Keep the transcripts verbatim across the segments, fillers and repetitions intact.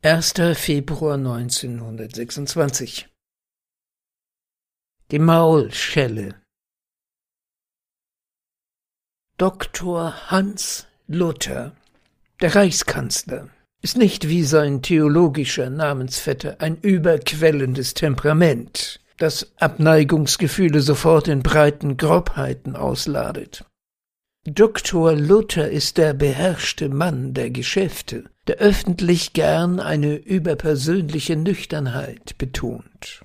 erster Februar neunzehnhundertsechsundzwanzig. Die Maulschelle. Doktor Hans Luther, der Reichskanzler, ist nicht wie sein theologischer Namensvetter ein überquellendes Temperament, das Abneigungsgefühle sofort in breiten Grobheiten ausladet. Doktor Luther ist der beherrschte Mann der Geschäfte, der öffentlich gern eine überpersönliche Nüchternheit betont.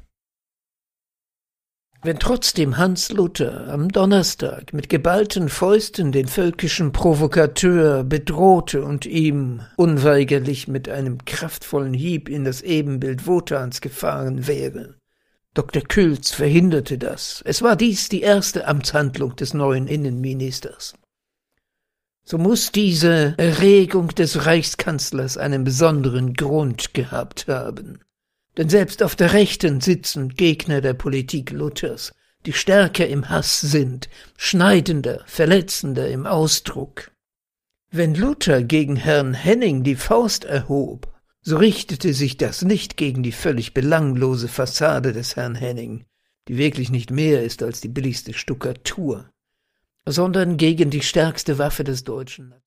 Wenn trotzdem Hans Luther am Donnerstag mit geballten Fäusten den völkischen Provokateur bedrohte und ihm unweigerlich mit einem kraftvollen Hieb in das Ebenbild Wotans gefahren wäre, Doktor Külz verhinderte das. Es war dies die erste Amtshandlung des neuen Innenministers. So muß diese Erregung des Reichskanzlers einen besonderen Grund gehabt haben. Denn selbst auf der Rechten sitzen Gegner der Politik Luthers, die stärker im Hass sind, schneidender, verletzender im Ausdruck. Wenn Luther gegen Herrn Henning die Faust erhob, so richtete sich das nicht gegen die völlig belanglose Fassade des Herrn Henning, die wirklich nicht mehr ist als die billigste Stuckatur, sondern gegen die stärkste Waffe des Deutschen.